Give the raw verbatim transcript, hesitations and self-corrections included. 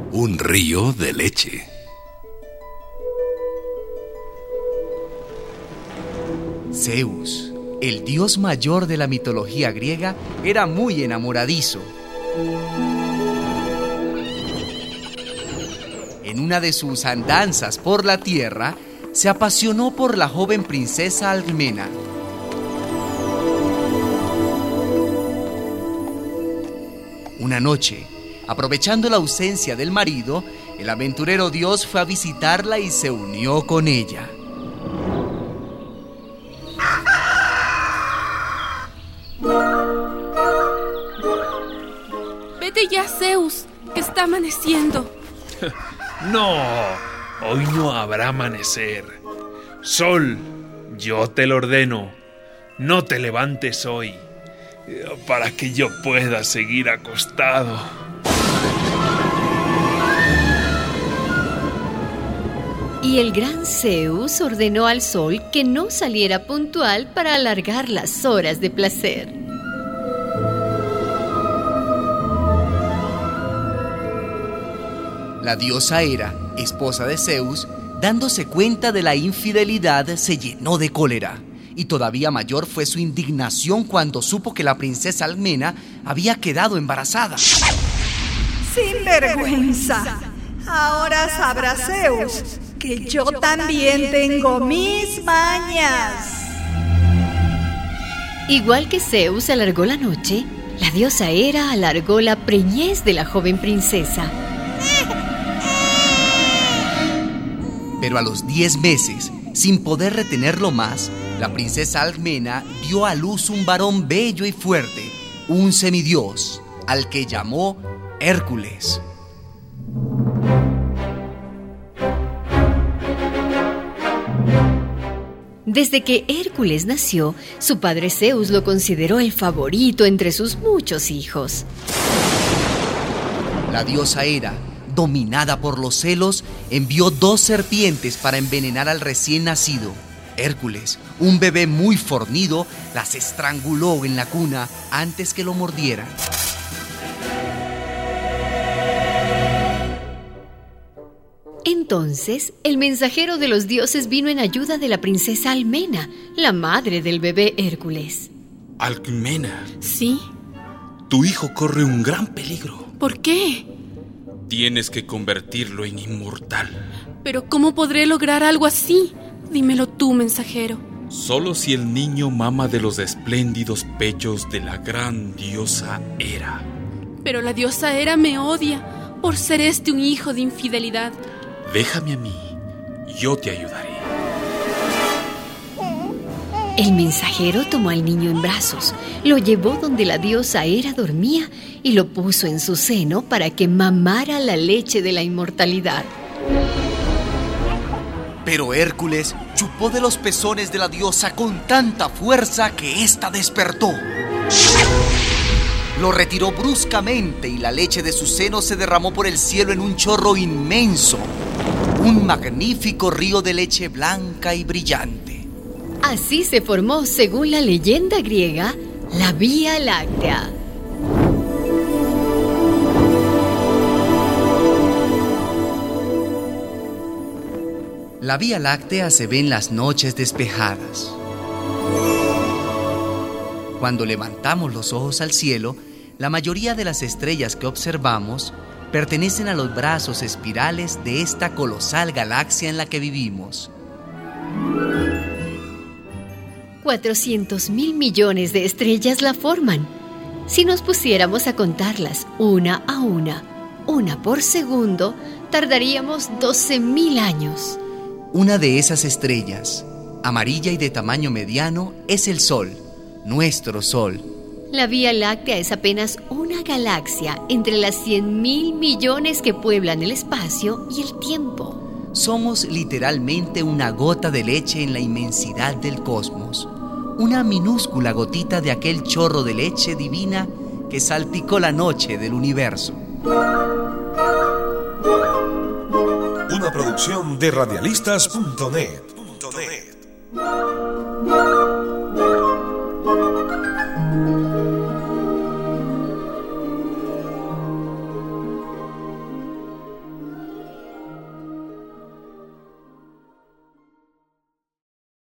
un río de leche. Zeus, el dios mayor de la mitología griega, era muy enamoradizo. En una de sus andanzas por la tierra, se apasionó por la joven princesa Alcmena. Una noche, aprovechando la ausencia del marido, el aventurero dios fue a visitarla y se unió con ella. Vete ya, Zeus, que está amaneciendo. No, hoy no habrá amanecer. Sol, yo te lo ordeno, no te levantes hoy, para que yo pueda seguir acostado. Y el gran Zeus ordenó al sol que no saliera puntual para alargar las horas de placer. La diosa Hera, esposa de Zeus, dándose cuenta de la infidelidad, se llenó de cólera. Y todavía mayor fue su indignación cuando supo que la princesa Alcmena había quedado embarazada. ¡Sinvergüenza! Ahora sabrá Zeus que yo también tengo mis mañas. Igual que Zeus alargó la noche, la diosa Hera alargó la preñez de la joven princesa. Pero a los diez meses, sin poder retenerlo más, la princesa Alcmena dio a luz un varón bello y fuerte, un semidios, al que llamó Hércules. Desde que Hércules nació, su padre Zeus lo consideró el favorito entre sus muchos hijos. La diosa Hera, dominada por los celos, envió dos serpientes para envenenar al recién nacido. Hércules, un bebé muy fornido, las estranguló en la cuna antes que lo mordieran. Entonces, el mensajero de los dioses vino en ayuda de la princesa Alcmena, la madre del bebé Hércules. Alcmena. ¿Sí? Tu hijo corre un gran peligro. ¿Por qué? Tienes que convertirlo en inmortal. ¿Pero cómo podré lograr algo así? Dímelo tú, mensajero. Solo si el niño mama de los espléndidos pechos de la gran diosa Hera. Pero la diosa Hera me odia por ser este un hijo de infidelidad. Déjame a mí, yo te ayudaré. El mensajero tomó al niño en brazos, lo llevó donde la diosa Hera dormía y lo puso en su seno para que mamara la leche de la inmortalidad. Pero Hércules chupó de los pezones de la diosa con tanta fuerza que ésta despertó. Lo retiró bruscamente y la leche de su seno se derramó por el cielo en un chorro inmenso, un magnífico río de leche blanca y brillante. Así se formó, según la leyenda griega, la Vía Láctea. La Vía Láctea se ve en las noches despejadas. Cuando levantamos los ojos al cielo, la mayoría de las estrellas que observamos pertenecen a los brazos espirales de esta colosal galaxia en la que vivimos. cuatrocientos mil millones de estrellas la forman. Si nos pusiéramos a contarlas una a una, una por segundo, tardaríamos doce mil años. Una de esas estrellas, amarilla y de tamaño mediano, es el Sol, nuestro Sol. La Vía Láctea es apenas una galaxia entre las cien mil millones que pueblan el espacio y el tiempo. Somos literalmente una gota de leche en la inmensidad del cosmos. Una minúscula gotita de aquel chorro de leche divina que salpicó la noche del universo. Una producción de radialistas punto net.